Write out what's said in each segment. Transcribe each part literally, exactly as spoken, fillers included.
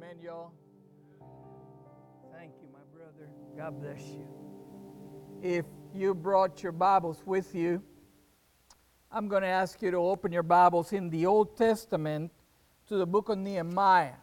Amen, y'all. Thank you, my brother. God bless you. If you brought your Bibles with you, I'm going to ask you to open your Bibles in the Old Testament to the book of Nehemiah.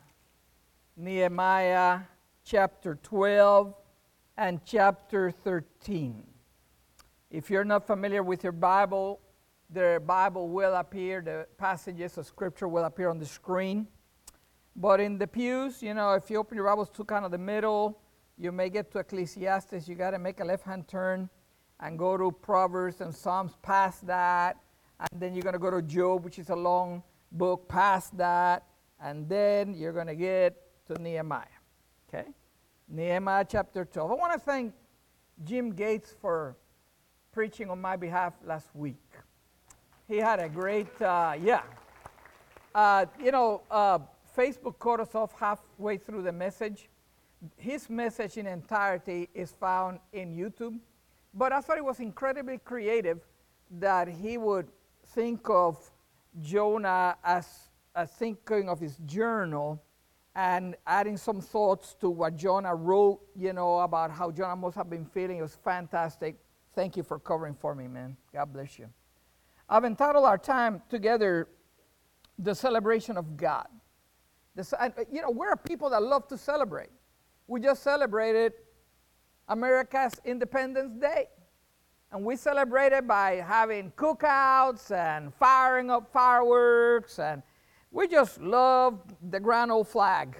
Nehemiah chapter twelve and chapter thirteen. If you're not familiar with your Bible, the Bible will appear, the passages of Scripture will appear on the screen. But in the pews, you know, if you open your Bibles to kind of the middle, you may get to Ecclesiastes. You got to make a left-hand turn and go to Proverbs and Psalms past that. And then you're going to go to Job, which is a long book, past that. And then you're going to get to Nehemiah. Okay? Nehemiah chapter twelve. I want to thank Jim Gates for preaching on my behalf last week. He had a great, uh, yeah. Uh, you know, uh, Facebook cut us off halfway through the message. His message in entirety is found in YouTube. But I thought it was incredibly creative that he would think of Jonah as, as thinking of his journal and adding some thoughts to what Jonah wrote, you know, about how Jonah must have been feeling. It was fantastic. Thank you for covering for me, man. God bless you. I've entitled our time together, The Celebration of God. The, you know, we're a people that love to celebrate. We just celebrated America's Independence Day. And we celebrated by having cookouts and firing up fireworks. And we just love the grand old flag.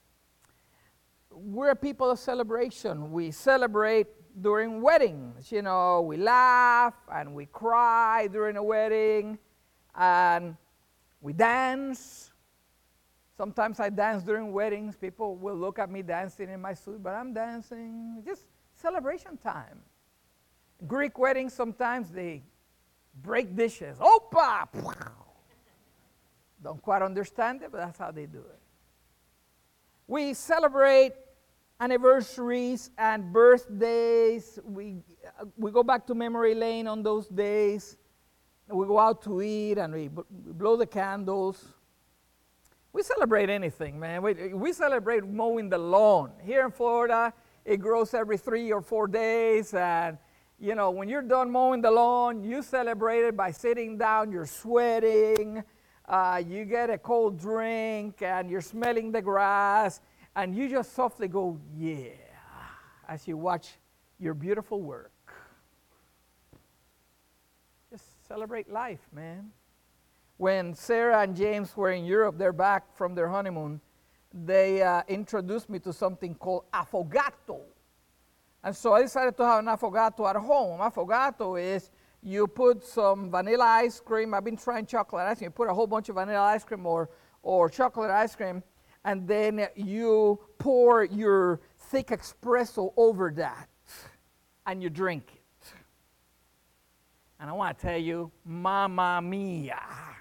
We're a people of celebration. We celebrate during weddings. You know, we laugh and we cry during a wedding. And we dance. Sometimes I dance during weddings. People will look at me dancing in my suit, but I'm dancing. Just celebration time. Greek weddings, sometimes they break dishes. Opa! Don't quite understand it, but that's how they do it. We celebrate anniversaries and birthdays. We, uh, we go back to memory lane on those days. We go out to eat and we, b- we blow the candles. We celebrate anything, man. We, we celebrate mowing the lawn. Here in Florida, it grows every three or four days. And, you know, when you're done mowing the lawn, you celebrate it by sitting down. You're sweating. Uh, you get a cold drink, and you're smelling the grass. And you just softly go, yeah, as you watch your beautiful work. Just celebrate life, man. When Sarah and James were in Europe, they're back from their honeymoon, they uh, introduced me to something called affogato. And so I decided to have an affogato at home. Affogato is you put some vanilla ice cream. I've been trying chocolate ice cream. You put a whole bunch of vanilla ice cream or, or chocolate ice cream, and then you pour your thick espresso over that, and you drink it. And I want to tell you, mamma mia.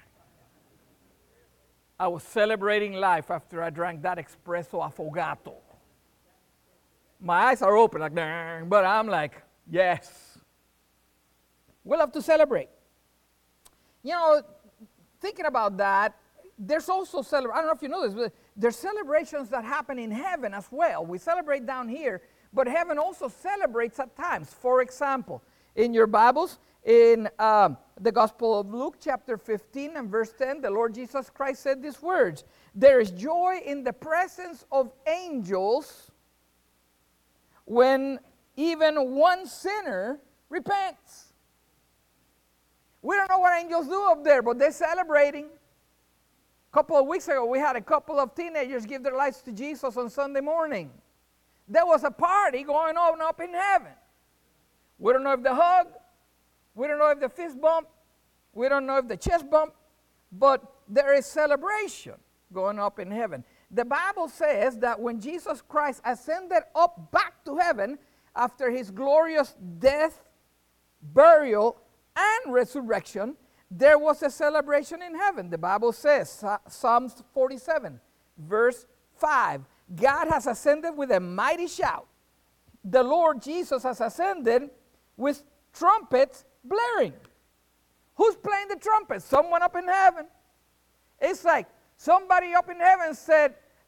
I was celebrating life after I drank that espresso affogato. My eyes are open, like, but I'm like, yes. We love to celebrate. You know, thinking about that, there's also, celebra- I don't know if you know this, but there's celebrations that happen in heaven as well. We celebrate down here, but heaven also celebrates at times. For example, in your Bibles, in um, the Gospel of Luke, chapter fifteen and verse ten, the Lord Jesus Christ said these words: "There is joy in the presence of angels when even one sinner repents." We don't know what angels do up there, but they're celebrating. A couple of weeks ago, we had a couple of teenagers give their lives to Jesus on Sunday morning. There was a party going on up in heaven. We don't know if the hug, we don't know if the fist bump, we don't know if the chest bump, but there is celebration going up in heaven. The Bible says that when Jesus Christ ascended up back to heaven after his glorious death, burial, and resurrection, there was a celebration in heaven. The Bible says, Psalms forty-seven, verse five, God has ascended with a mighty shout. The Lord Jesus has ascended with trumpets blaring. Who's playing the trumpet? Someone up in heaven. It's like somebody up in heaven said,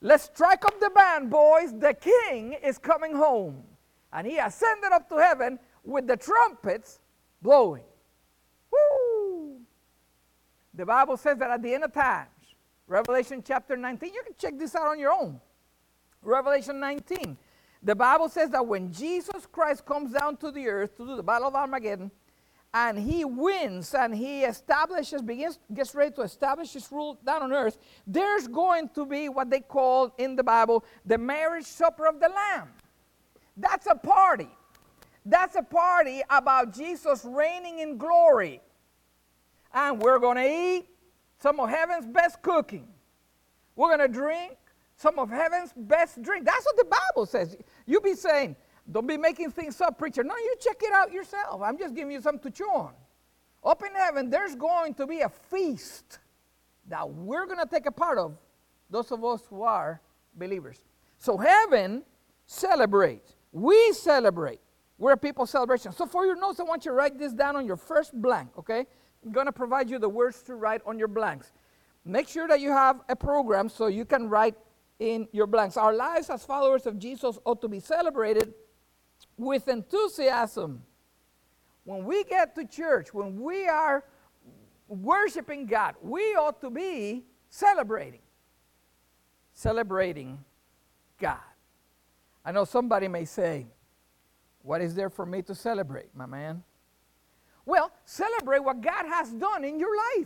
let's strike up the band, boys. The king is coming home. And he ascended up to heaven with the trumpets blowing. Woo! The Bible says that at the end of times, Revelation chapter nineteen, you can check this out on your own. Revelation nineteen, the Bible says that when Jesus Christ comes down to the earth to do the battle of Armageddon, and he wins and he establishes, begins, gets ready to establish his rule down on earth, there's going to be what they call in the Bible the marriage supper of the Lamb. That's a party. That's a party about Jesus reigning in glory. And we're going to eat some of heaven's best cooking. We're going to drink some of heaven's best drink. That's what the Bible says. You be saying, don't be making things up, preacher. No, you check it out yourself. I'm just giving you something to chew on. Up in heaven, there's going to be a feast that we're going to take a part of, those of us who are believers. So heaven celebrates. We celebrate. We're a people celebration. So for your notes, I want you to write this down on your first blank, okay? I'm going to provide you the words to write on your blanks. Make sure that you have a program so you can write in your blanks. Our lives as followers of Jesus ought to be celebrated with enthusiasm. When we get to church, when we are worshiping God, we ought to be celebrating. Celebrating God. I know somebody may say, what is there for me to celebrate, my man? Well, celebrate what God has done in your life.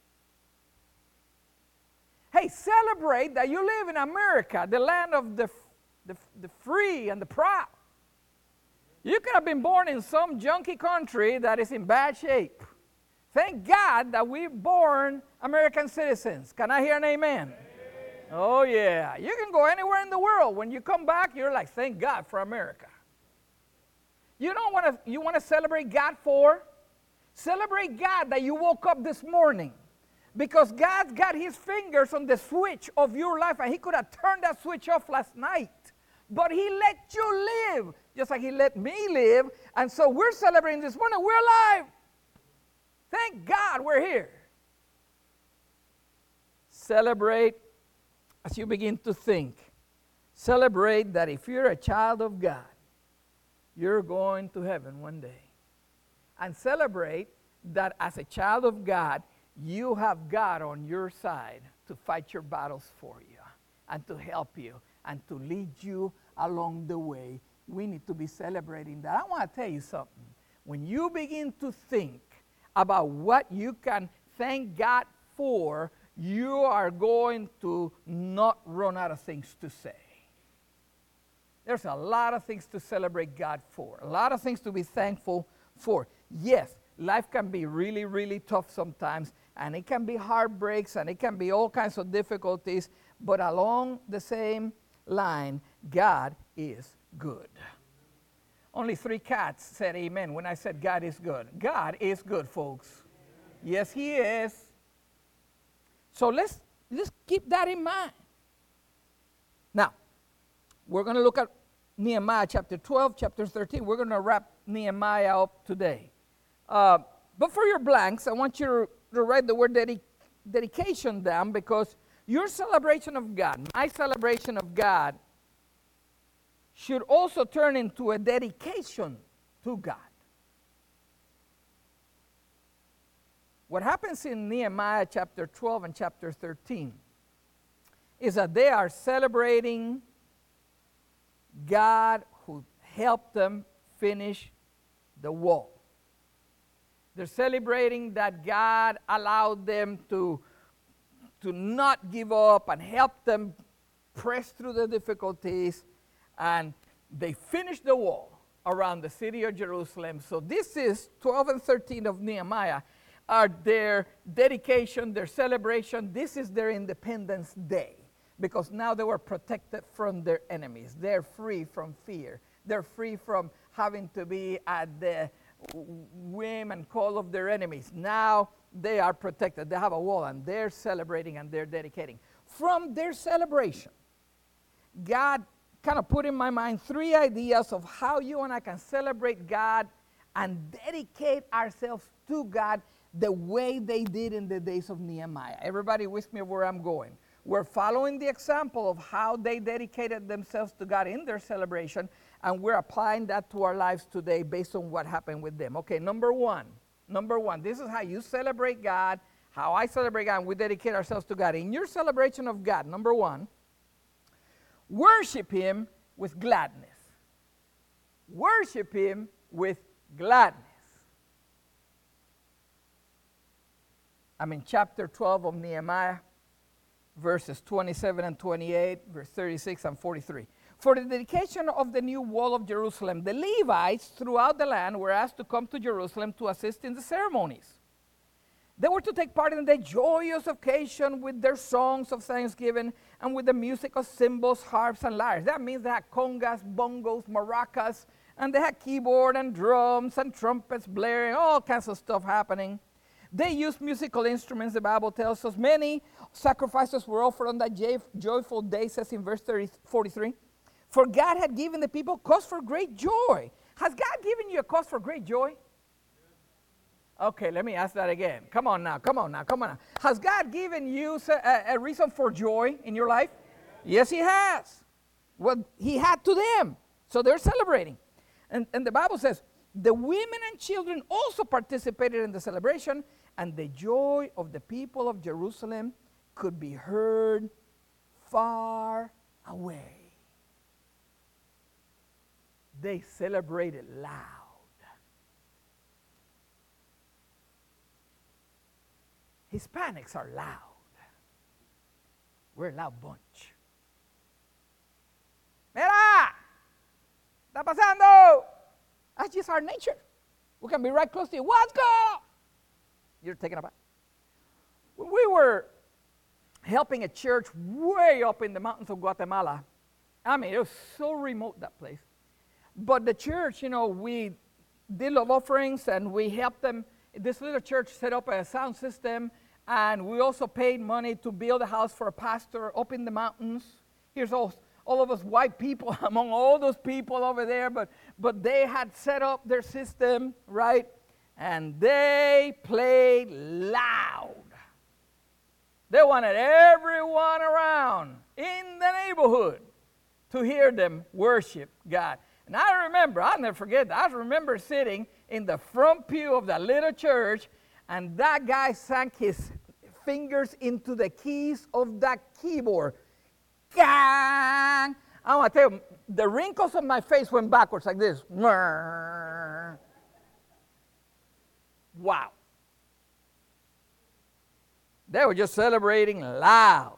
Hey, celebrate that you live in America, the land of the, the, the free and the proud. You could have been born in some junky country that is in bad shape. Thank God that we're born American citizens. Can I hear an amen? Amen? Oh, yeah. You can go anywhere in the world. When you come back, you're like, thank God for America. You don't want to, you want to celebrate God for? Celebrate God that you woke up this morning. Because God's got his fingers on the switch of your life, and he could have turned that switch off last night. But he let you live, just like he let me live. And so we're celebrating this morning. We're alive. Thank God we're here. Celebrate as you begin to think. Celebrate that if you're a child of God, you're going to heaven one day. And celebrate that as a child of God, you have God on your side to fight your battles for you and to help you and to lead you along the way. We need to be celebrating that. I want to tell you something. When you begin to think about what you can thank God for, you are going to not run out of things to say. There's a lot of things to celebrate God for, a lot of things to be thankful for. Yes, life can be really, really tough sometimes, and it can be heartbreaks, and it can be all kinds of difficulties, but along the same line, God is good. Only three cats said amen when I said God is good. God is good, folks. Yes, he is. So let's, let's keep that in mind. Now, we're going to look at Nehemiah chapter twelve, chapter thirteen. We're going to wrap Nehemiah up today. Uh, but for your blanks, I want you to, to write the word dedi- dedication down, because your celebration of God, my celebration of God, should also turn into a dedication to God. What happens in Nehemiah chapter twelve and chapter thirteen is that they are celebrating God who helped them finish the wall. They're celebrating that God allowed them to, to not give up and help them press through the difficulties, and they finished the wall around the city of Jerusalem. So this is twelve and thirteen of Nehemiah are their dedication, their celebration. This is their Independence Day, because now they were protected from their enemies. They're free from fear. They're free from having to be at the whim and call of their enemies. Now they are protected. They have a wall, and they're celebrating and they're dedicating. From their celebration, God kind of put in my mind three ideas of how you and I can celebrate God and dedicate ourselves to God the way they did in the days of Nehemiah. Everybody with me where I'm going? we're following the example of how they dedicated themselves to God in their celebration, and we're applying that to our lives today based on what happened with them. Okay, number one. Number one, this is how you celebrate God, how I celebrate God, and we dedicate ourselves to God. In your celebration of God, number one, worship Him with gladness. Worship Him with gladness. I'm in chapter twelve of Nehemiah, verses twenty-seven and twenty-eight, verse thirty-six and forty-three. For the dedication of the new wall of Jerusalem, the Levites throughout the land were asked to come to Jerusalem to assist in the ceremonies. They were to take part in the joyous occasion with their songs of thanksgiving and with the music of cymbals, harps, and lyres. That means they had congas, bongos, maracas, and they had keyboard and drums and trumpets blaring, all kinds of stuff happening. They used musical instruments, the Bible tells us. Many sacrifices were offered on that joyful day, says in verse thirty, forty-three. For God had given the people cause for great joy. Has God given you a cause for great joy? Okay, let me ask that again. Come on now, come on now, come on now. Has God given you a, a reason for joy in your life? Yes, He has. Well, He had to them, so they're celebrating. And, and the Bible says, the women and children also participated in the celebration, and the joy of the people of Jerusalem could be heard far away. They celebrated loud. Hispanics are loud. We're a loud bunch. Mira! ¿Está pasando? That's just our nature. We can be right close to you. What's going on? You're taking a bath. When we were helping a church way up in the mountains of Guatemala, I mean, it was so remote, that place. But the church, you know, we did love offerings and we helped them. This little church set up a sound system, and we also paid money to build a house for a pastor up in the mountains. Here's all, all of us white people among all those people over there, but, but they had set up their system, right? And they played loud. They wanted everyone around in the neighborhood to hear them worship God. And I remember, I'll never forget that. I remember sitting in the front pew of that little church, and that guy sank his fingers into the keys of that keyboard. Gang! I want to tell you, the wrinkles on my face went backwards like this. Wow. They were just celebrating loud.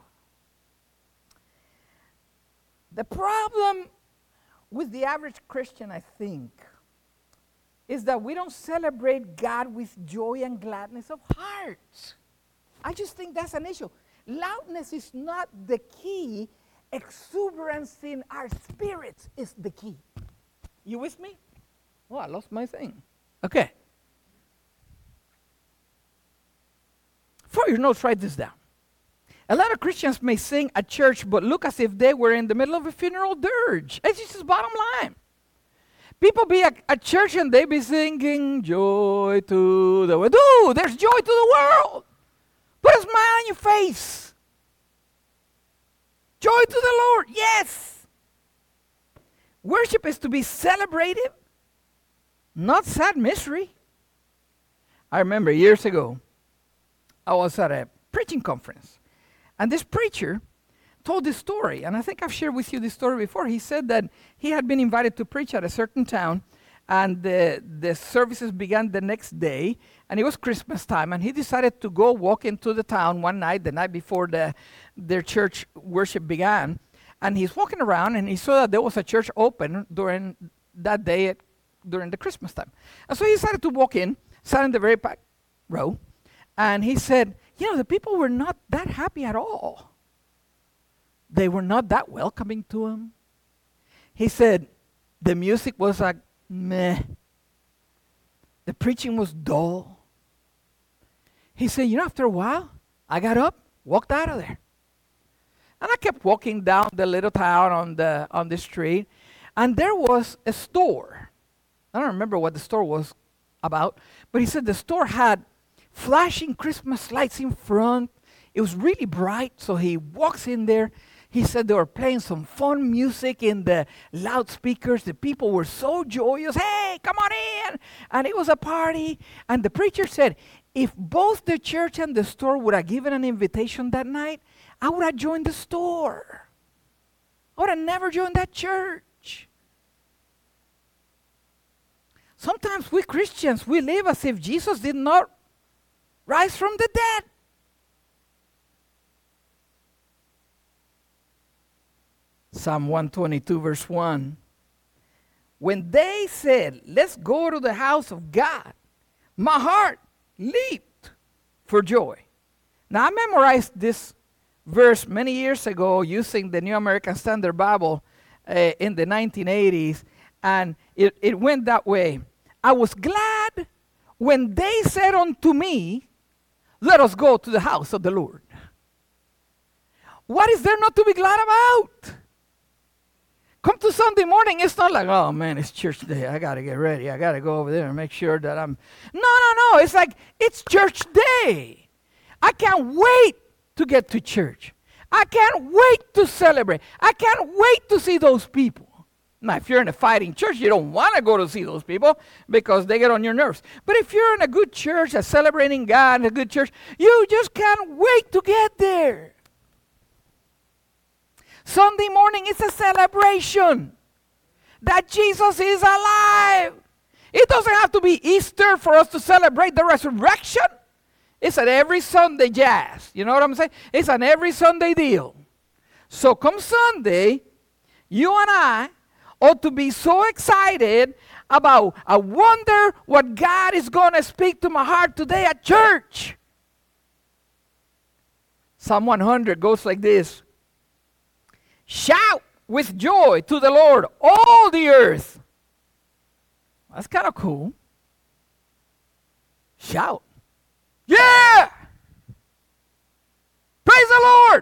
The problem with the average Christian, I think, is that we don't celebrate God with joy and gladness of heart. I just think that's an issue. Loudness is not the key. Exuberance in our spirits is the key. You with me? Oh, I lost my thing. Okay. For your notes, write this down. A lot of Christians may sing at church, but look as if they were in the middle of a funeral dirge. It's just bottom line. People be at, at church and they be singing joy to the world. Dude, there's joy to the world. Put a smile on your face. Joy to the Lord, yes. Worship is to be celebrated, not sad misery. I remember years ago, I was at a preaching conference. And this preacher told this story, and I think I've shared with you this story before. He said that he had been invited to preach at a certain town, and the, the services began the next day, and it was Christmas time, and he decided to go walk into the town one night, the night before the, their church worship began, and he's walking around, and he saw that there was a church open during that day at, during the Christmas time. And so he decided to walk in, sat in the very back row, and he said, you know, the people were not that happy at all. They were not that welcoming to him. He said the music was like meh. The preaching was dull. He said, you know, after a while, I got up, walked out of there. And I kept walking down the little town on the on the street, and there was a store. I don't remember what the store was about, but he said the store had flashing Christmas lights in front, it was really bright, so he walks in there. He said they were playing some fun music in the loudspeakers. The people were so joyous. Hey, come on in. And it was a party. And the preacher said, if both the church and the store would have given an invitation that night, I would have joined the store. I would have never joined that church. Sometimes we Christians, we live as if Jesus did not rise from the dead. Psalm one twenty-two, verse one. When they said, let's go to the house of God, my heart leaped for joy. Now, I memorized this verse many years ago using the New American Standard Bible uh, in the nineteen eighties, and it, it went that way. I was glad when they said unto me, let us go to the house of the Lord. What is there not to be glad about? Come to Sunday morning, it's not like, oh man, it's church day. I got to get ready. I got to go over there and make sure that I'm... No, no, no. It's like, it's church day. I can't wait to get to church. I can't wait to celebrate. I can't wait to see those people. Now, if you're in a fighting church, you don't want to go to see those people because they get on your nerves. But if you're in a good church, a celebrating God, a good church, you just can't wait to get there. Sunday morning is a celebration that Jesus is alive. It doesn't have to be Easter for us to celebrate the resurrection. It's an every Sunday jazz. You know what I'm saying? It's an every Sunday deal. So come Sunday, you and I ought to be so excited about, I wonder what God is going to speak to my heart today at church. Psalm one hundred goes like this. Shout with joy to the Lord, all the earth. That's kind of cool. Shout. Yeah! Praise the Lord!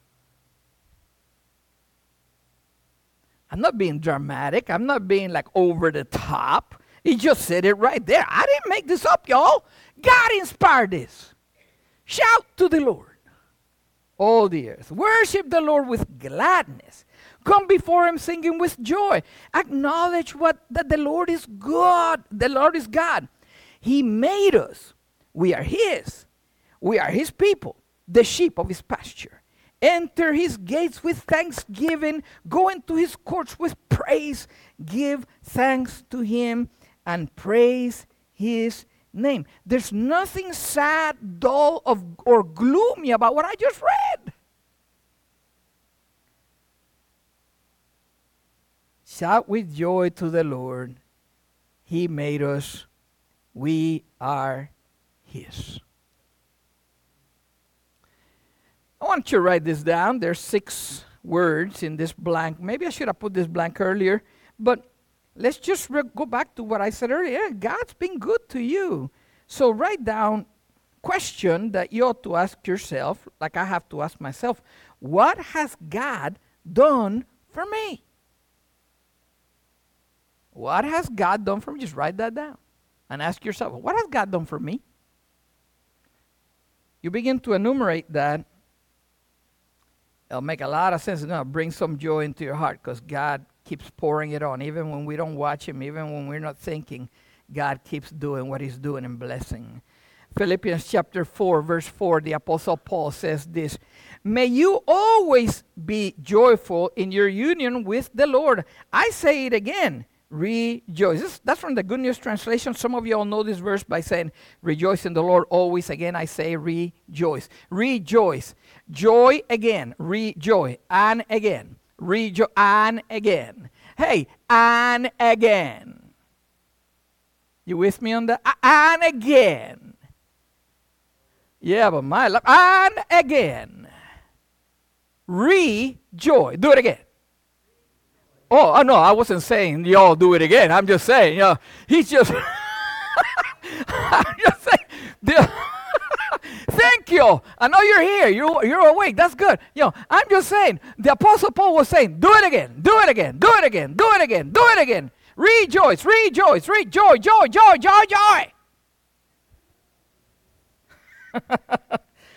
I'm not being dramatic. I'm not being like over the top. He just said it right there. I didn't make this up, y'all. God inspired this. Shout to the Lord, all the earth. Worship the Lord with gladness. Come before him singing with joy. Acknowledge what that the Lord is God. The Lord is God. He made us. We are his. We are his people, the sheep of his pasture. Enter his gates with thanksgiving. Go into his courts with praise. Give thanks to him and praise his name. There's nothing sad, dull, of, or gloomy about what I just read. Shout with joy to the Lord. He made us. We are his. I want you to write this down. There's six words in this blank. Maybe I should have put this blank earlier, but let's just re- go back to what I said earlier. God's been good to you. So write down question that you ought to ask yourself, like I have to ask myself. What has God done for me? What has God done for me? Just write that down and ask yourself, what has God done for me? You begin to enumerate that. It'll make a lot of sense. It's going to bring some joy into your heart because God keeps pouring it on. Even when we don't watch him, even when we're not thinking, God keeps doing what he's doing and blessing. Philippians chapter four, verse four, the Apostle Paul says this. May you always be joyful in your union with the Lord. I say it again. Rejoice. This, that's from the Good News Translation. Some of you all know this verse by saying, rejoice in the Lord always. Again, I say rejoice. Rejoice. Joy again. Rejoice. And again. Rejoice. And again. Hey, and again. You with me on that? And again. Yeah, but my love. And again. Rejoice. Do it again. Oh, no, I wasn't saying y'all do it again. I'm just saying, you know, he's just, I'm just saying, thank you. I know you're here. You're, you're awake. That's good. You know, I'm just saying, the Apostle Paul was saying, do it again, do it again, do it again, do it again, do it again. Rejoice, rejoice, rejoice, joy, joy, joy, joy.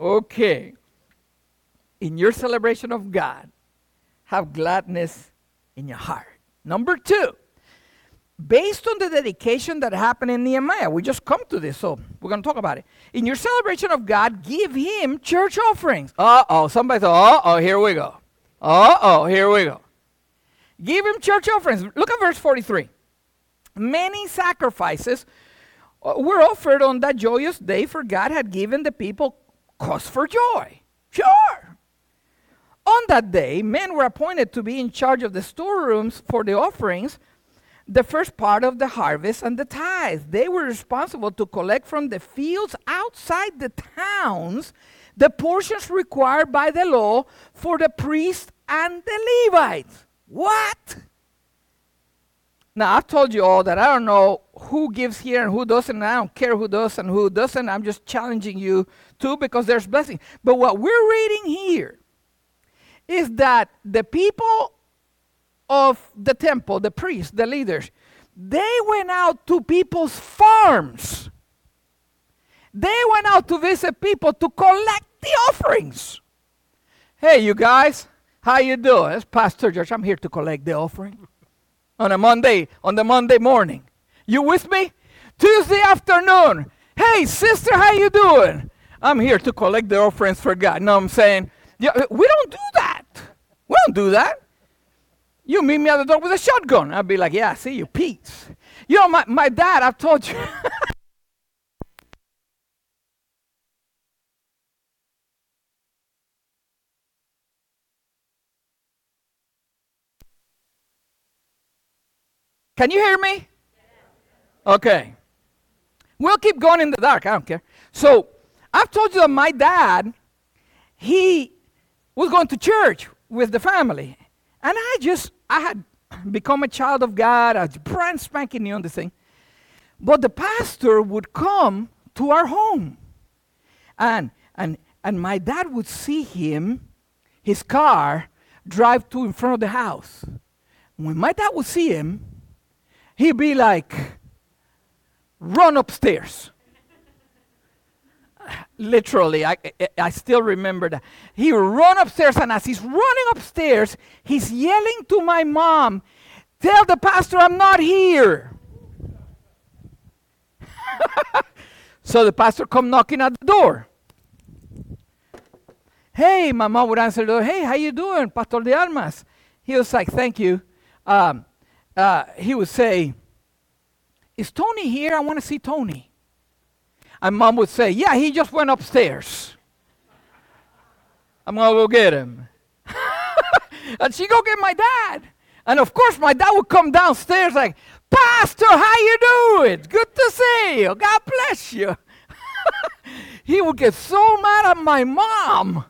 Okay. In your celebration of God, have gladness in your heart. Number two, based on the dedication that happened in Nehemiah, we just come to this, so we're going to talk about it. In your celebration of God, give him church offerings. Uh-oh, somebody thought, uh-oh, here we go. Uh-oh, here we go. Give him church offerings. Look at verse forty-three. Many sacrifices were offered on that joyous day, for God had given the people cause for joy. Sure. On that day, men were appointed to be in charge of the storerooms for the offerings, the first part of the harvest and the tithes. They were responsible to collect from the fields outside the towns the portions required by the law for the priests and the Levites. What? Now, I've told you all that I don't know who gives here and who doesn't, and I don't care who does and who doesn't. I'm just challenging you too, because there's blessing. But what we're reading here is that the people of the temple, the priests, the leaders, they went out to people's farms. They went out to visit people to collect the offerings. Hey, you guys, how you doing? It's Pastor George. I'm here to collect the offering on a Monday, on the Monday morning. You with me? Tuesday afternoon. Hey, sister, how you doing? I'm here to collect the offerings for God. No, I'm saying, yeah, we don't do that. We don't do that. You meet me at the door with a shotgun. I'll be like, yeah, I see you, peace. You know, my, my dad, I've told you. Can you hear me? Okay. We'll keep going in the dark. I don't care. So I've told you that my dad, he was going to church with the family. And I just, I had become a child of God. I was brand spanking new on this thing. But the pastor would come to our home. And, and, and my dad would see him, his car, drive to in front of the house. When my dad would see him, he'd be like, run upstairs. Literally, I, I, I still remember that. He would run upstairs, and as he's running upstairs, he's yelling to my mom, tell the pastor I'm not here. So the pastor come knocking at the door. Hey, my mom would answer the door. Hey, how you doing, Pastor de Almas? He was like, thank you. Um, uh, he would say, is Tony here? I want to see Tony. And mom would say, yeah, he just went upstairs. I'm going to go get him. And she go get my dad. And of course, my dad would come downstairs like, Pastor, how you doing? Good to see you. God bless you. He would get so mad at my mom.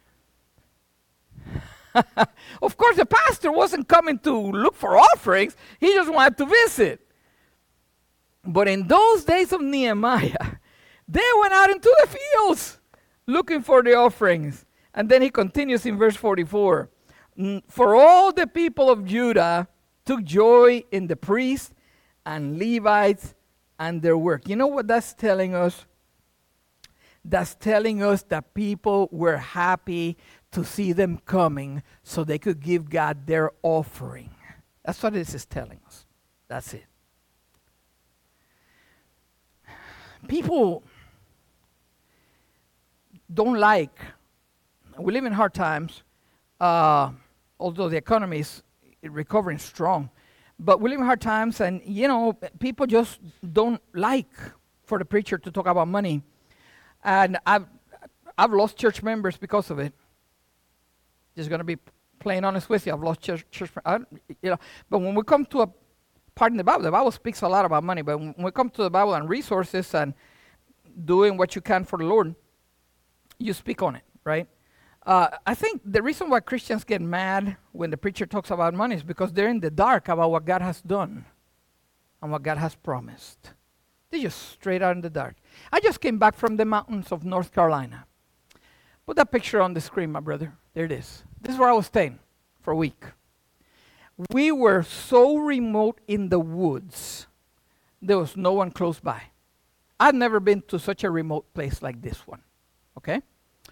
Of course, the pastor wasn't coming to look for offerings. He just wanted to visit. But in those days of Nehemiah, they went out into the fields looking for the offerings. And then he continues in verse forty-four. For all the people of Judah took joy in the priests and Levites and their work. You know what that's telling us? That's telling us that people were happy to see them coming so they could give God their offering. That's what this is telling us. That's it. People don't like, we live in hard times, uh, although the economy is recovering strong, but we live in hard times, and you know, people just don't like for the preacher to talk about money. And I've, I've lost church members because of it. Just going to be plain honest with you. I've lost church, church I, you know. But when we come to a part in the Bible, the Bible speaks a lot about money. But when we come to the Bible and resources and doing what you can for the Lord, you speak on it, right? Uh, I think the reason why Christians get mad when the preacher talks about money is because they're in the dark about what God has done and what God has promised. They're just straight out in the dark. I just came back from the mountains of North Carolina. Put that picture on the screen, my brother. There it is. This is where I was staying for a week. We were so remote in the woods, there was no one close by. I've never been to such a remote place like this one, okay?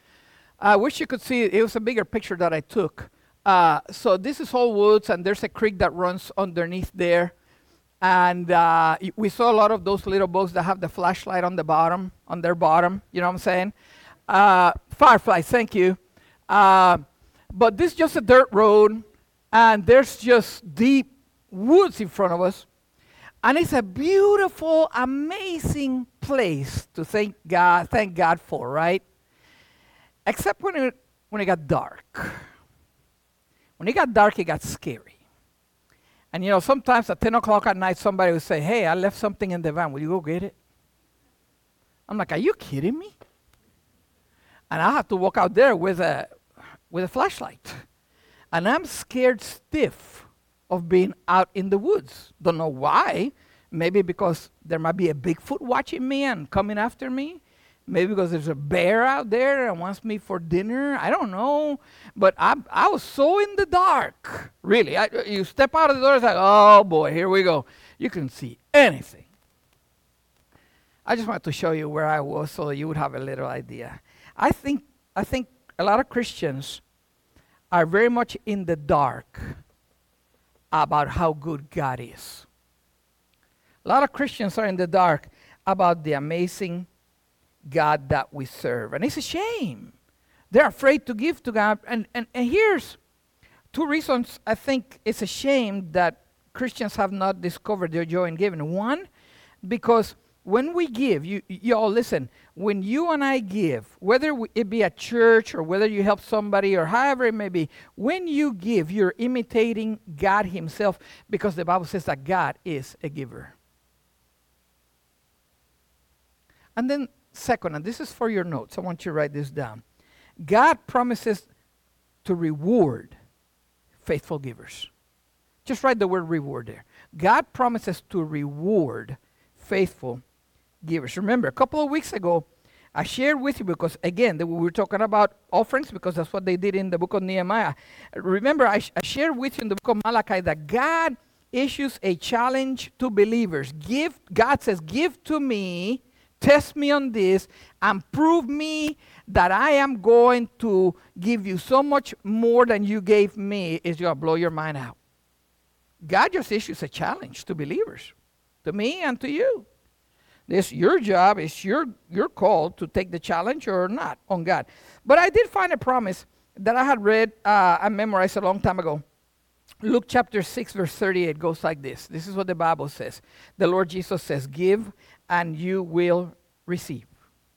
I wish you could see it. It was a bigger picture that I took. Uh, so this is all woods, and there's a creek that runs underneath there. And uh, y- we saw a lot of those little boats that have the flashlight on the bottom, on their bottom. You know what I'm saying? Uh, fireflies, thank you. Uh, but this is just a dirt road, and there's just deep woods in front of us. And it's a beautiful, amazing place to thank God, thank God for, right? Except when it, when it got dark. When it got dark, it got scary. And you know, sometimes at ten o'clock at night, somebody would say, hey, I left something in the van. Will you go get it? I'm like, are you kidding me? And I have to walk out there with a, with a flashlight. And I'm scared stiff of being out in the woods. Don't know why. Maybe because there might be a Bigfoot watching me and coming after me. Maybe because there's a bear out there and wants me for dinner. I don't know. But I I was so in the dark. Really. I, you step out of the door, it's like, oh boy, here we go. You couldn't see anything. I just wanted to show you where I was so you would have a little idea. I think I think a lot of Christians are very much in the dark about how good God is. A lot of Christians are in the dark about the amazing God that we serve. And it's a shame. They're afraid to give to God. And, and, and here's two reasons I think it's a shame that Christians have not discovered their joy in giving. One, because when we give, you, you all listen, when you and I give, whether we, it be at church or whether you help somebody or however it may be, when you give, you're imitating God himself because the Bible says that God is a giver. And then second, and this is for your notes, I want you to write this down. God promises to reward faithful givers. Just write the word reward there. God promises to reward faithful givers. Remember, a couple of weeks ago, I shared with you because, again, we were talking about offerings because that's what they did in the book of Nehemiah. Remember, I, sh- I shared with you in the book of Malachi that God issues a challenge to believers. Give, God says, give to me, test me on this, and prove me that I am going to give you so much more than you gave me. It's going to blow your mind out. God just issues a challenge to believers, to me and to you. This your job, it's your, your call to take the challenge or not on God. But I did find a promise that I had read uh, and memorized a long time ago. Luke chapter six, verse thirty-eight goes like this. This is what the Bible says. The Lord Jesus says, give and you will receive.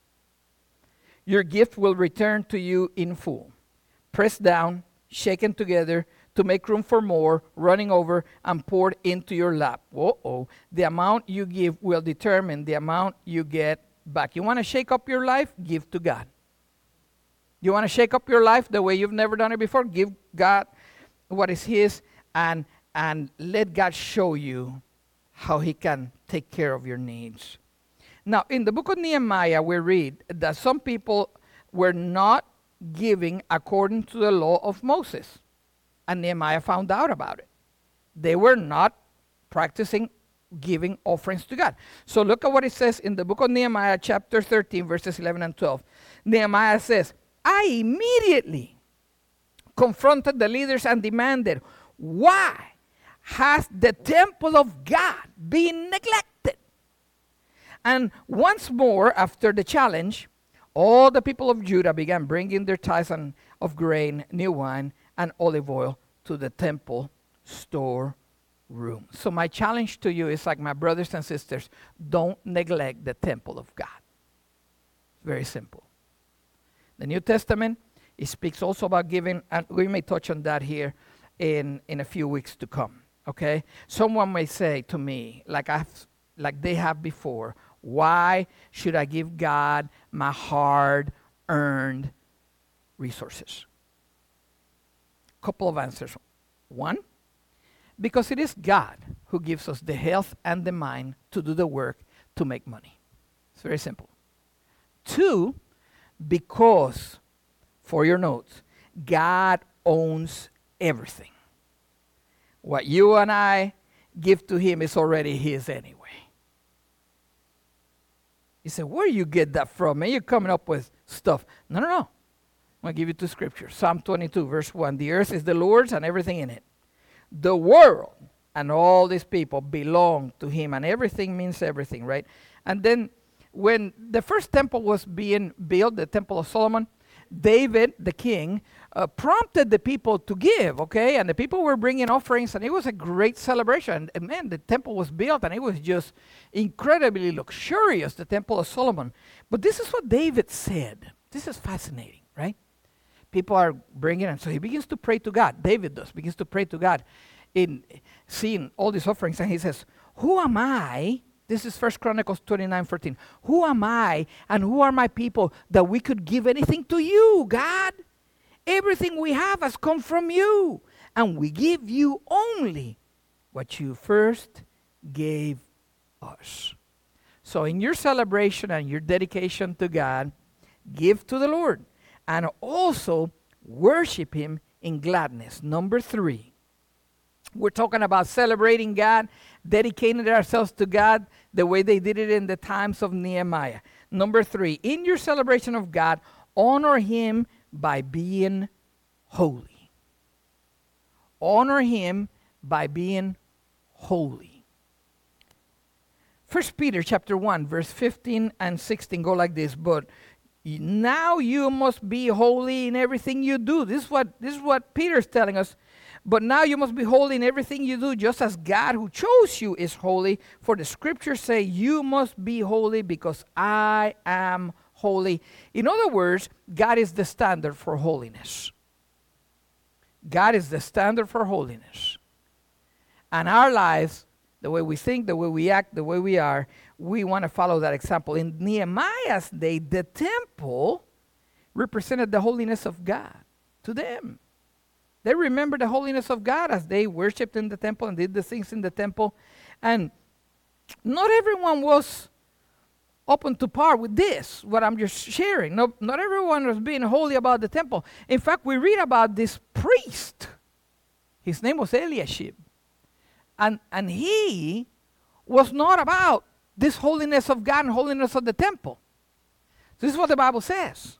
Your gift will return to you in full. Pressed down, shaken together, to make room for more, running over and poured into your lap. Uh-oh. The amount you give will determine the amount you get back. You want to shake up your life? Give to God. You want to shake up your life the way you've never done it before? Give God what is his and, and let God show you how he can take care of your needs. Now, in the book of Nehemiah, we read that some people were not giving according to the law of Moses. And Nehemiah found out about it. They were not practicing giving offerings to God. So look at what it says in the book of Nehemiah, chapter thirteen, verses eleven and twelve. Nehemiah says, I immediately confronted the leaders and demanded, why has the temple of God been neglected? And once more, after the challenge, all the people of Judah began bringing their tithes of grain, new wine, and olive oil to the temple store room. So my challenge to you is like my brothers and sisters, don't neglect the temple of God. Very simple. The New Testament, it speaks also about giving, and we may touch on that here in, in a few weeks to come. Okay? Someone may say to me, like I've like they have before, why should I give God my hard-earned resources? Couple of answers. One, because it is God who gives us the health and the mind to do the work to make money. It's very simple. Two, because, for your notes, God owns everything. What you and I give to him is already his anyway. You say, where do you get that from? Man, you're coming up with stuff. No, no, no. I'll give you two scriptures. Psalm twenty-two, verse one. The earth is the Lord's and everything in it. The world and all these people belong to him. And everything means everything, right? And then when the first temple was being built, the Temple of Solomon, David, the king, uh, prompted the people to give, okay? And the people were bringing offerings, and it was a great celebration. And man, the temple was built, and it was just incredibly luxurious, the Temple of Solomon. But this is what David said. This is fascinating, right? People are bringing, and so he begins to pray to God. David does, begins to pray to God in seeing all these offerings, and he says, who am I? This is First Chronicles twenty-nine fourteen. Who am I and who are my people that we could give anything to you, God? Everything we have has come from you, and we give you only what you first gave us. So in your celebration and your dedication to God, give to the Lord, and also worship him in gladness. Number three, we're talking about celebrating God, dedicating ourselves to God the way they did it in the times of Nehemiah. Number three, in your celebration of God, honor him by being holy. Honor him by being holy. First Peter chapter one, verse fifteen and sixteen go like this. But now you must be holy in everything you do. This is what, this is what Peter's telling us. But now you must be holy in everything you do, just as God who chose you is holy. For the scriptures say, you must be holy because I am holy. In other words, God is the standard for holiness. God is the standard for holiness. And our lives, the way we think, the way we act, the way we are, we want to follow that example. In Nehemiah's day, the temple represented the holiness of God to them. They remembered the holiness of God as they worshipped in the temple and did the things in the temple. And not everyone was open to par with this, what I'm just sharing. No, not everyone was being holy about the temple. In fact, we read about this priest. His name was Eliashib. And, and he was not about this holiness of God and holiness of the temple. This is what the Bible says.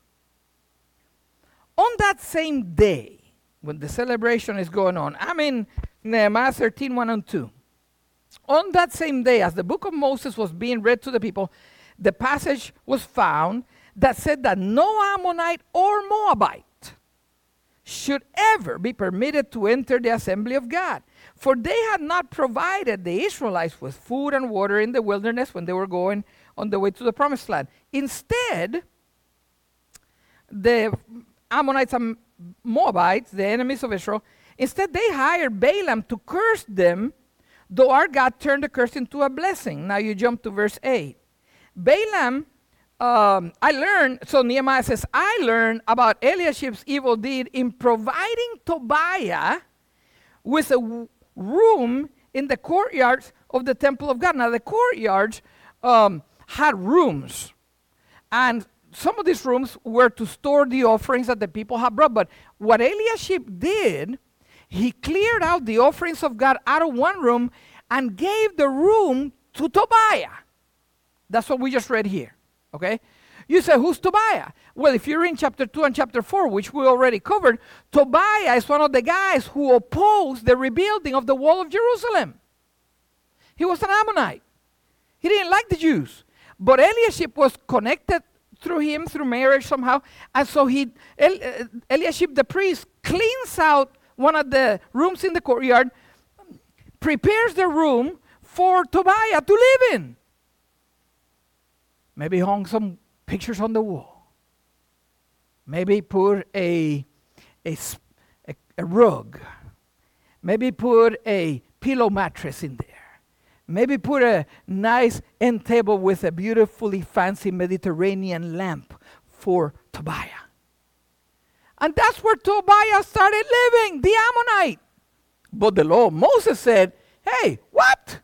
On that same day, when the celebration is going on, I'm in Nehemiah thirteen, one and two. On that same day, as the book of Moses was being read to the people, the passage was found that said that no Ammonite or Moabite should ever be permitted to enter the assembly of God. For they had not provided the Israelites with food and water in the wilderness when they were going on the way to the promised land. Instead, the Ammonites and Moabites, the enemies of Israel, instead they hired Balaam to curse them, though our God turned the curse into a blessing. Now you jump to verse eight. Balaam, um, I learned, so Nehemiah says, I learned about Eliashib's evil deed in providing Tobiah with a w- room in the courtyards of the temple of God. Now the courtyards um, had rooms, and some of these rooms were to store the offerings that the people had brought. But what Eliashib did, he cleared out the offerings of God out of one room and gave the room to Tobiah. That's what we just read here, okay? You say, who's Tobiah? Well, if you're in chapter two and chapter four, which we already covered, Tobiah is one of the guys who opposed the rebuilding of the wall of Jerusalem. He was an Ammonite. He didn't like the Jews. But Eliashib was connected through him, through marriage somehow. And so he, El, uh, Eliashib the priest cleans out one of the rooms in the courtyard, prepares the room for Tobiah to live in. Maybe hung some pictures on the wall. Maybe put a, a, a, a rug. Maybe put a pillow mattress in there. Maybe put a nice end table with a beautifully fancy Mediterranean lamp for Tobiah. And that's where Tobiah started living, the Ammonite. But the law of Moses said, hey, what?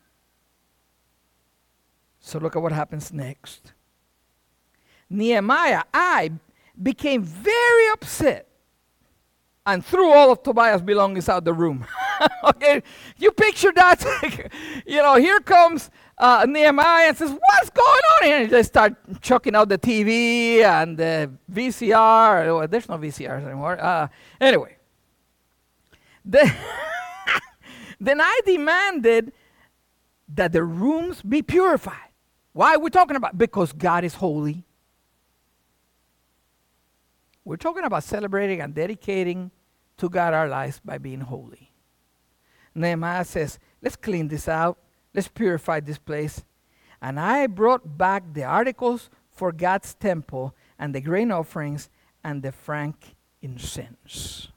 So look at what happens next. Nehemiah, I became very upset and threw all of Tobiah's belongings out the room. Okay, you picture that. You know, here comes uh, Nehemiah and says, what's going on here? And they start chucking out the T V and the V C R. Well, there's no V C Rs anymore. Uh, anyway. The then I demanded that the rooms be purified. Why are we talking about? Because God is holy. We're talking about celebrating and dedicating to God our lives by being holy. Nehemiah says, let's clean this out. Let's purify this place. And I brought back the articles for God's temple and the grain offerings and the frank incense.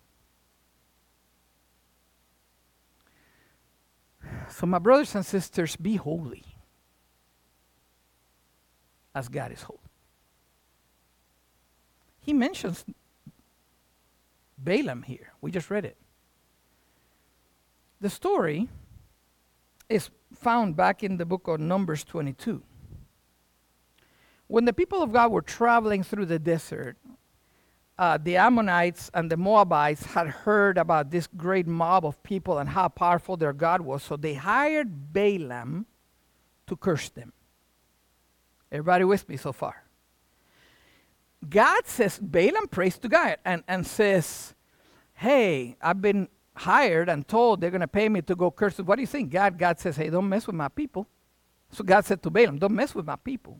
So my brothers and sisters, be holy as God is holy. He mentions Balaam here. We just read it. The story is found back in the book of Numbers twenty-two. When the people of God were traveling through the desert, uh, the Ammonites and the Moabites had heard about this great mob of people and how powerful their God was, so they hired Balaam to curse them. Everybody with me so far? God says, Balaam prays to God and, and says, hey, I've been hired and told they're going to pay me to go curse them. What do you think? God, God says, hey, don't mess with my people. So God said to Balaam, don't mess with my people.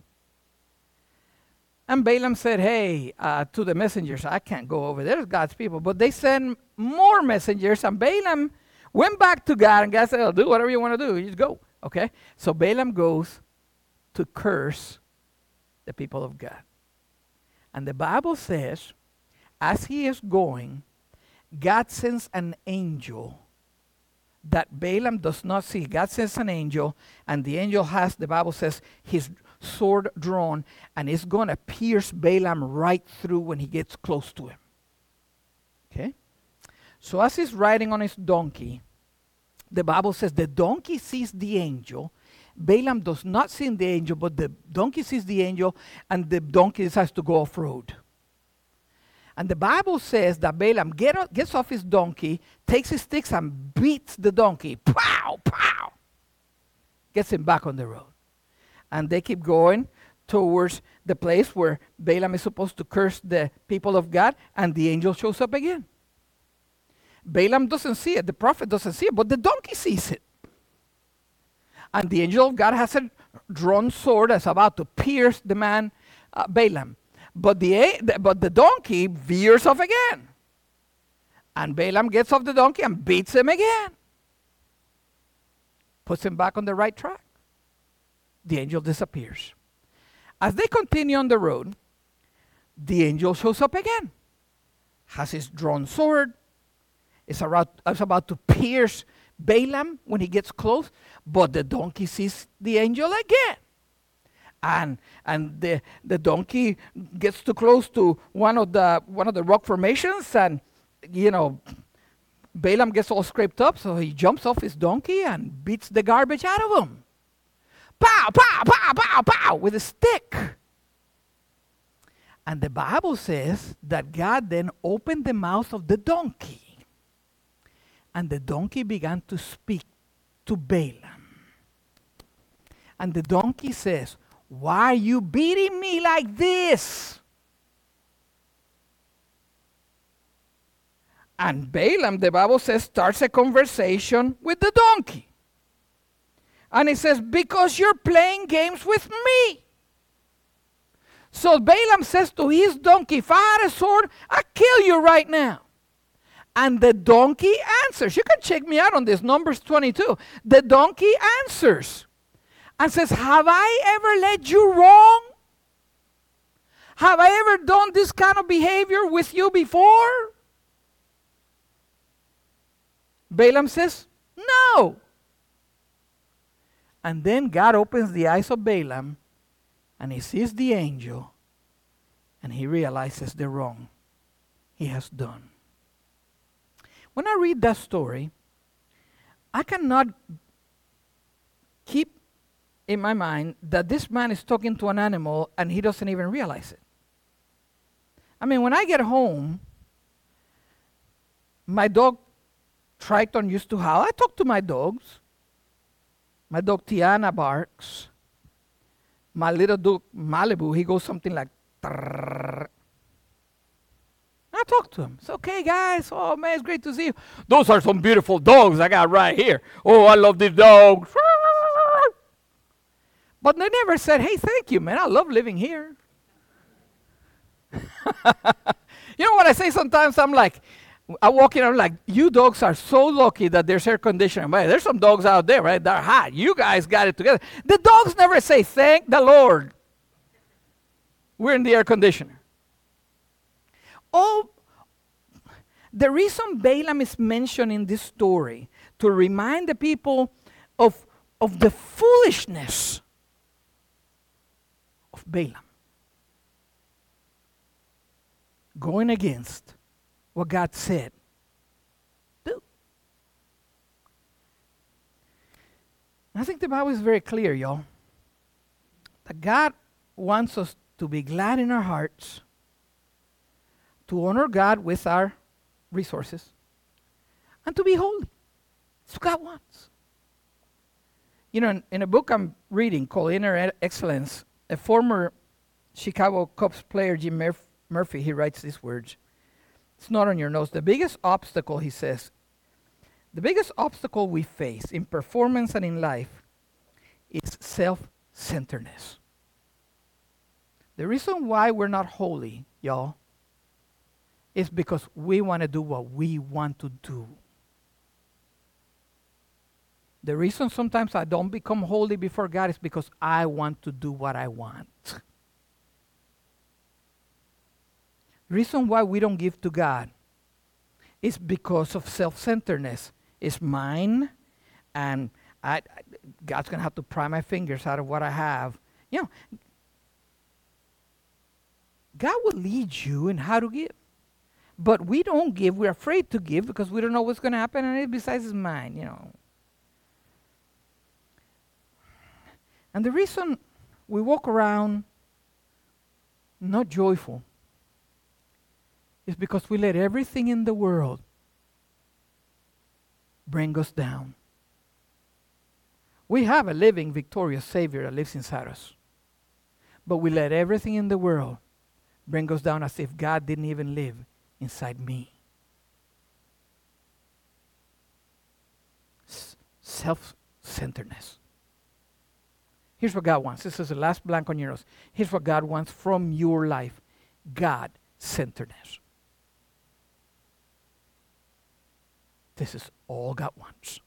And Balaam said, hey, uh, to the messengers, I can't go over there. There's God's people. But they sent more messengers, and Balaam went back to God, and God said, oh, do whatever you want to do. You just go. Okay? So Balaam goes to curse the people of God. And the Bible says, as he is going, God sends an angel that Balaam does not see. God sends an angel, and the angel has, the Bible says, his sword drawn, and it's going to pierce Balaam right through when he gets close to him. Okay? So as he's riding on his donkey, the Bible says the donkey sees the angel. Balaam does not see the angel, but the donkey sees the angel, and the donkey decides to go off-road. And the Bible says that Balaam get o- gets off his donkey, takes his sticks and beats the donkey. Pow, pow. Gets him back on the road. And they keep going towards the place where Balaam is supposed to curse the people of God, and the angel shows up again. Balaam doesn't see it. The prophet doesn't see it, but the donkey sees it. And the angel of God has a drawn sword that's about to pierce the man, uh, Balaam. But the, but the donkey veers off again. And Balaam gets off the donkey and beats him again. Puts him back on the right track. The angel disappears. As they continue on the road, the angel shows up again. Has his drawn sword. Is about, is about to pierce Balaam when he gets close. But the donkey sees the angel again. And and the the donkey gets too close to one of the one of the rock formations, and you know, Balaam gets all scraped up, so he jumps off his donkey and beats the garbage out of him. Pow, pow, pow, pow, pow, with a stick. And the Bible says that God then opened the mouth of the donkey, and the donkey began to speak to Balaam. And the donkey says, why are you beating me like this? And Balaam, the Bible says, starts a conversation with the donkey. And he says, because you're playing games with me. So Balaam says to his donkey, if I had a sword, I'd kill you right now. And the donkey answers. You can check me out on this, Numbers twenty-two. The donkey answers and says, have I ever led you wrong? Have I ever done this kind of behavior with you before? Balaam says, no. And then God opens the eyes of Balaam, and he sees the angel, and he realizes the wrong he has done. When I read that story, I cannot keep in my mind that this man is talking to an animal and he doesn't even realize it. I mean, when I get home, my dog Triton used to howl. I talk to my dogs. My dog Tiana barks. My little dog Malibu, he goes something like, trrrr. I talk to him. It's okay, guys. Oh, man, it's great to see you. Those are some beautiful dogs I got right here. Oh, I love these dogs. But they never said, hey, thank you, man. I love living here. You know what I say sometimes? I'm like, I walk in, I'm like, you dogs are so lucky that there's air conditioning. Man, there's some dogs out there, right? They're hot. You guys got it together. The dogs never say, thank the Lord. We're in the air conditioner. Oh, the reason Balaam is mentioned in this story to remind the people of, of the foolishness of Balaam. Going against what God said. Do. I think the Bible is very clear, y'all. That God wants us to be glad in our hearts, to honor God with our resources, and to be holy. That's what God wants. You know, in, in a book I'm reading called Inner Excellence, a former Chicago Cubs player, Jim Murphy, Murphy, he writes these words. It's not on your notes. The biggest obstacle, he says, the biggest obstacle we face in performance and in life is self-centeredness. The reason why we're not holy, y'all, is because we want to do what we want to do. The reason sometimes I don't become holy before God is because I want to do what I want. The reason why we don't give to God is because of self-centeredness. It's mine, and I, I, God's going to have to pry my fingers out of what I have. You know, God will lead you in how to give. But we don't give. We're afraid to give because we don't know what's going to happen, and it besides is mine, you know. And the reason we walk around not joyful is because we let everything in the world bring us down. We have a living, victorious Savior that lives inside us. But we let everything in the world bring us down as if God didn't even live inside me. S- self-centeredness. Here's what God wants. This is the last blank on your nose. Here's what God wants from your life. God-centeredness. This is all God wants.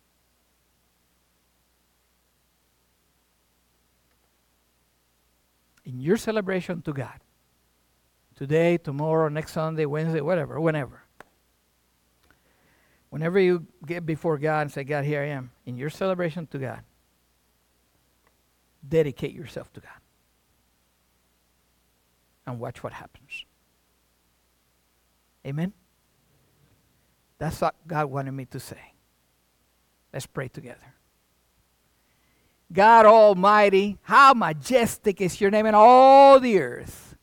In your celebration to God, today, tomorrow, next Sunday, Wednesday, whatever, whenever. Whenever you get before God and say, God, here I am, in your celebration to God, dedicate yourself to God. And watch what happens. Amen? That's what God wanted me to say. Let's pray together. God Almighty, how majestic is your name in all the earth.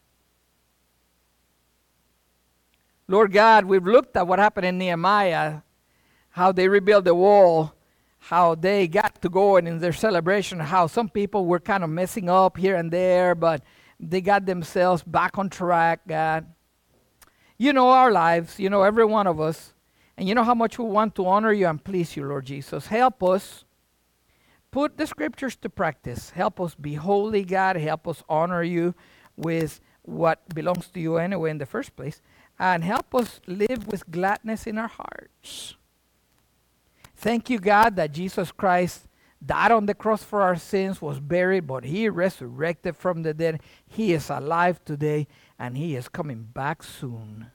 Lord God, we've looked at what happened in Nehemiah, how they rebuilt the wall, how they got to go and in their celebration, how some people were kind of messing up here and there, but they got themselves back on track, God. You know our lives, you know every one of us, and you know how much we want to honor you and please you, Lord Jesus. Help us put the scriptures to practice. Help us be holy, God. Help us honor you with what belongs to you anyway in the first place. And help us live with gladness in our hearts. Thank you, God, that Jesus Christ died on the cross for our sins, was buried, but he resurrected from the dead. He is alive today, and he is coming back soon.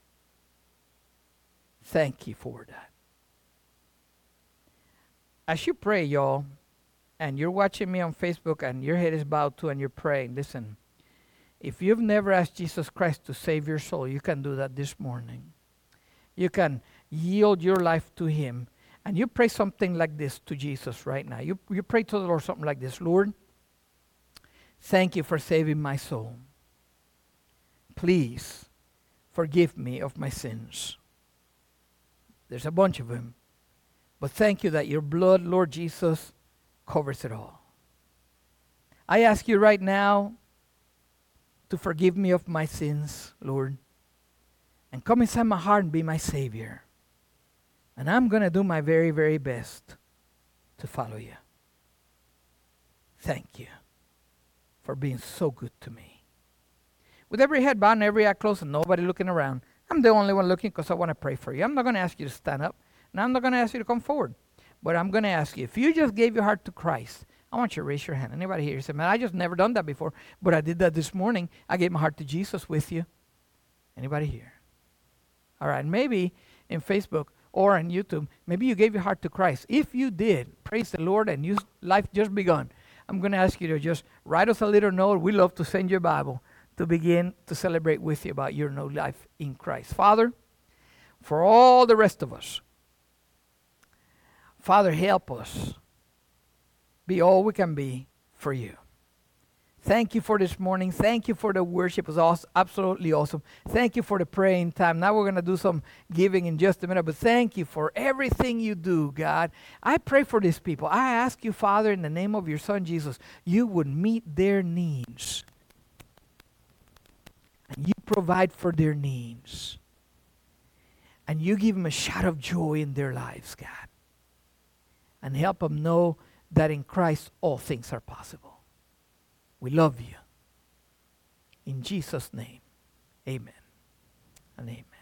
Thank you for that. As you pray, y'all, and you're watching me on Facebook and your head is bowed too and you're praying, listen, if you've never asked Jesus Christ to save your soul, you can do that this morning. You can yield your life to him. And you pray something like this to Jesus right now. You, you pray to the Lord something like this. Lord, thank you for saving my soul. Please forgive me of my sins. There's a bunch of them. But thank you that your blood, Lord Jesus, covers it all. I ask you right now to forgive me of my sins, Lord, and come inside my heart and be my Savior. And I'm going to do my very, very best to follow you. Thank you for being so good to me. With every head bowed and every eye closed and nobody looking around, I'm the only one looking because I want to pray for you. I'm not going to ask you to stand up, and I'm not going to ask you to come forward. But I'm going to ask you, if you just gave your heart to Christ, I want you to raise your hand. Anybody here? You say, man, I just never done that before, but I did that this morning. I gave my heart to Jesus with you. Anybody here? All right, maybe in Facebook or on YouTube, maybe you gave your heart to Christ. If you did, praise the Lord, and your life just begun, I'm going to ask you to just write us a little note. We love to send you a Bible to begin to celebrate with you about your new life in Christ. Father, for all the rest of us, Father, help us be all we can be for you. Thank you for this morning. Thank you for the worship. It was awesome, absolutely awesome. Thank you for the praying time. Now we're going to do some giving in just a minute, but thank you for everything you do, God. I pray for these people. I ask you, Father, in the name of your Son, Jesus, you would meet their needs. And you provide for their needs. And you give them a shot of joy in their lives, God. And help them know that in Christ all things are possible. We love you. In Jesus' name, amen and amen.